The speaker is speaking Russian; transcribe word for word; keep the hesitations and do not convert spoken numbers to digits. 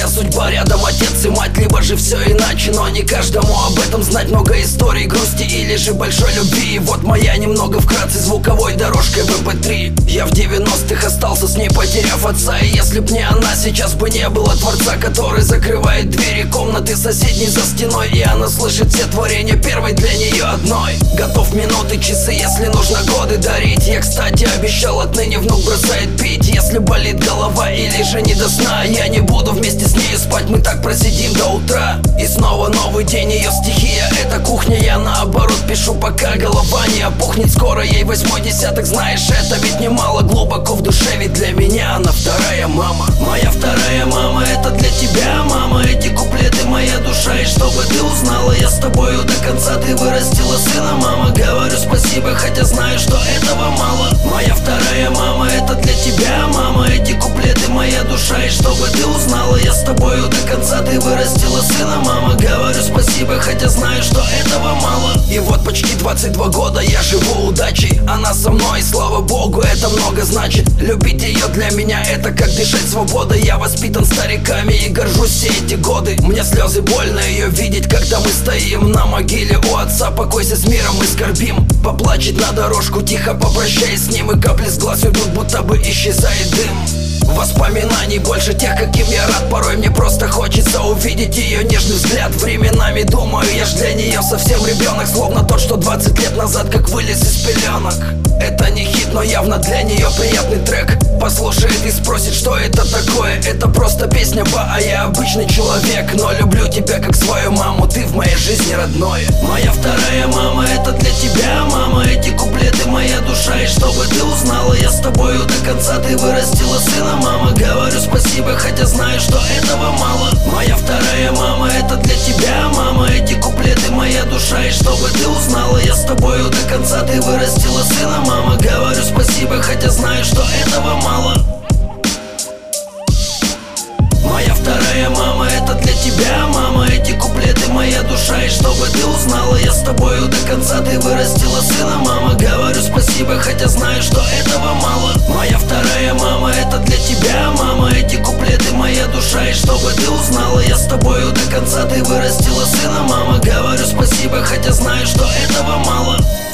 твоя судьба рядом отец и мать, либо же все иначе. Но не каждому об этом знать. Много историй грусти или же большой любви. И вот моя немного вкратце звуковой дорожкой в эм пэ три. Я в девяностых остался с ней, потеряв отца. И если б не она, сейчас бы не было творца, который закрывает двери комнаты соседней за стеной. И она слышит все творения первой для нее одной. Готов минуты, часы, если нужно годы дарить. Я, кстати, обещал, отныне внук бросает пить. Если болит голова или же не до сна, я не буду вместе с нею спать, мы так просидим до утра. И снова новый день, ее стихия — это кухня. Я наоборот пишу, пока голова не опухнет. Скоро ей восьмой десяток, знаешь, это ведь немало. Глубоко в душе, ведь для меня она вторая мама. Моя вторая мама, это для тебя, мама. Эти куплеты моя душа, и чтобы ты узнала, я с тобою до конца. Ты вырастила сына, мама, говорю спасибо, хотя знаю, что этого мало. Моя вторая мама, это для тебя, мама. Эти куплеты моя душа, и чтобы ты узнала, я с тобою до конца. Ты вырастила сына, мама, говорю спасибо, хотя знаю, что этого мало. И вот почти двадцать два года я живу удачей. Она со мной, слава богу, это много значит. Любить ее для меня — это как дышать свободой. Я воспитан стариками и горжусь все эти годы. Мне слезы больно ее видеть, когда мы стоим на могиле у отца. Покойся с миром, мы скорбим. Поплачет на дорожку, тихо попрощаясь с ним. И капли с глаз уйдут, будто бы исчезает дым. Воспоминаний больше тех, каким я рад. Порой мне просто хочется увидеть ее нежный взгляд. Временами думаю, я ж для нее совсем ребенок. Словно тот, что двадцать лет назад как вылез из пеленок. Это не хит, но явно для нее приятный трек. Послушает и спросит, что это такое. Это просто песня ба, а я обычный человек. Но люблю тебя как свою маму, ты в моей жизни родное. Моя вторая мама, это для тебя, мама. Эти куплеты моя душа, и чтобы ты узнала, я с тобою до конца. Ты вырастила сына, мама, говорю спасибо, хотя знаю, что этого мало. Моя вторая мама, это для тебя, мама. Эти куплеты моя душа, и чтобы ты узнала, я с тобою до конца. Ты вырастила сына, мама, говорю спасибо, хотя знаю, что этого мало. Моя вторая мама, это для тебя, мама. Эти куплеты моя душа, и чтобы ты узнала, я с тобою до конца. Ты вырастила сына, мама, говорю спасибо, хотя знаю, что этого мало. Моя вторая мама, это для тебя, мама. Эти куплеты моя душа, и чтобы ты узнала, я с тобою до конца. Ты вырастила сына, мама, говорю спасибо, хотя знаю, что этого мало.